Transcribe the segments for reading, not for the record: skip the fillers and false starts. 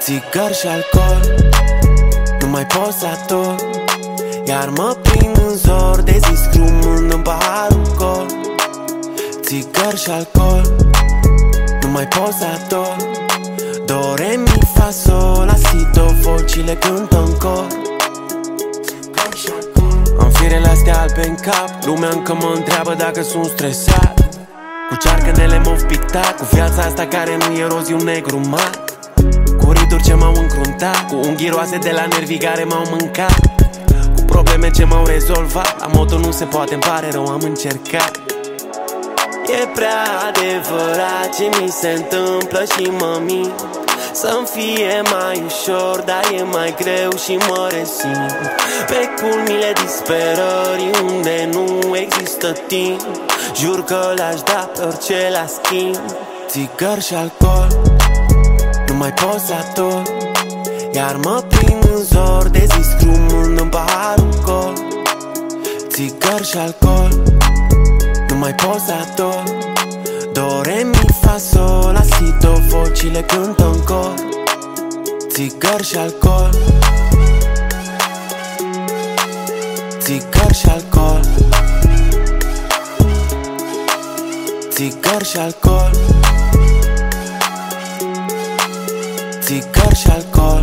Țigări și alcool, nu mai pot să ador. Iar mă prind în zor de zi scrumând în paharul gol. Țigări și alcool, nu mai pot să ador. Do, re, mi, fa, sol, la, si, do, vocile cântă în cor. Am firele astea albe în cap, lumea încă mă întreabă dacă sunt stresat. Cu cearcănele m-au pictat, cu viața asta care nu e roz, e un negru mat. Cu rituri ce m-au încruntat, cu unghii roase de la nervii care m-au mâncat, cu probleme ce m-au rezolvat. La motul nu se poate, îmi pare rău, am încercat. E prea adevărat ce mi se întâmplă și mă mint. Să-mi fie mai ușor, dar e mai greu și mă resimt. Pe culmile disperării unde nu există timp, jur că le-aș da pe orice la schimb. Țigări și alcool, nu mai pot să ador. Iar mă prind în zor de zi scrumând în paharul gol. Țigări și alcool, nu mai pot să ador. Do, re, mi, fa, sol, la, si, do, vocile cântă în cor. Țigări și alcool, țigări și alcool, țigări și alcool, țigări și alcool.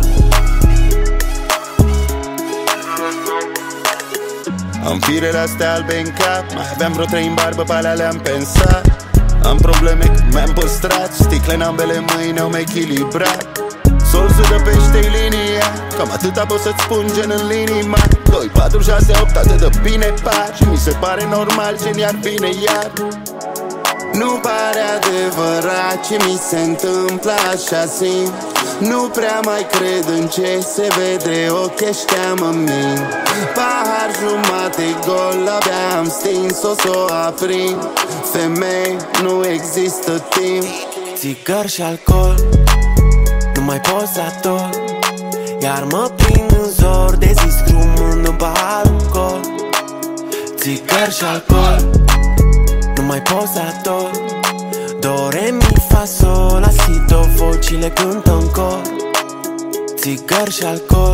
Am firele astea albe în cap, mai aveam vreo 3 în barbă, pe alea le-am pensat. Am probleme că mi-am păstrat sticle în ambele mâini, au echilibrat. Solzul de pește-i linia, cam atâta pot să-ți spun, gen în linii mari. 2, 4, 6, 8, atât de bine par. Și mi se pare normal, gen iar vine iar. Nu pare adevărat ce mi se întâmplă, așa simt. Nu prea mai cred în ce se vede, ochii ăștia mă mint. Pahar jumate gol, abia am stins-o s-o aprind. Femei, nu există timp. Țigări și alcool, nu mai pot să ador. Iar mă prind în zor de zi scrumând în paharul gol. Țigări și alcool, nu mai pot să ador. Do, re, mi, fa, sol, la, si, do, vocile cântă în cor. Țigări și alcool,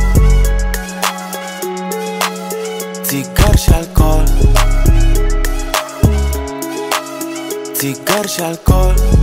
țigări și alcool, țigări și alcool.